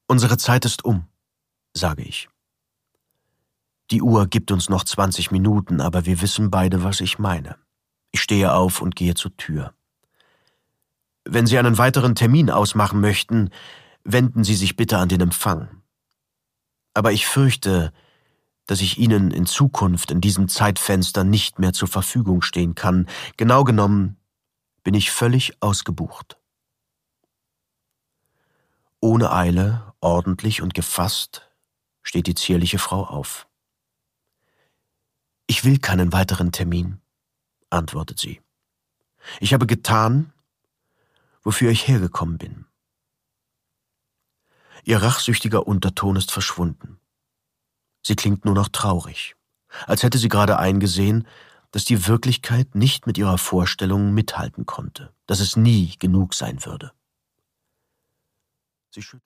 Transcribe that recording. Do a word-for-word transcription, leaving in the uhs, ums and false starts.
Unsere Zeit ist um, sage ich. Die Uhr gibt uns noch zwanzig Minuten, aber wir wissen beide, was ich meine. Ich stehe auf und gehe zur Tür. Wenn Sie einen weiteren Termin ausmachen möchten, wenden Sie sich bitte an den Empfang. Aber ich fürchte, dass ich Ihnen in Zukunft in diesem Zeitfenster nicht mehr zur Verfügung stehen kann. Genau genommen bin ich völlig ausgebucht. Ohne Eile, ordentlich und gefasst, steht die zierliche Frau auf. »Ich will keinen weiteren Termin«, antwortet sie. »Ich habe getan, wofür ich hergekommen bin.« Ihr rachsüchtiger Unterton ist verschwunden. Sie klingt nur noch traurig, als hätte sie gerade eingesehen, dass die Wirklichkeit nicht mit ihrer Vorstellung mithalten konnte, dass es nie genug sein würde. Sie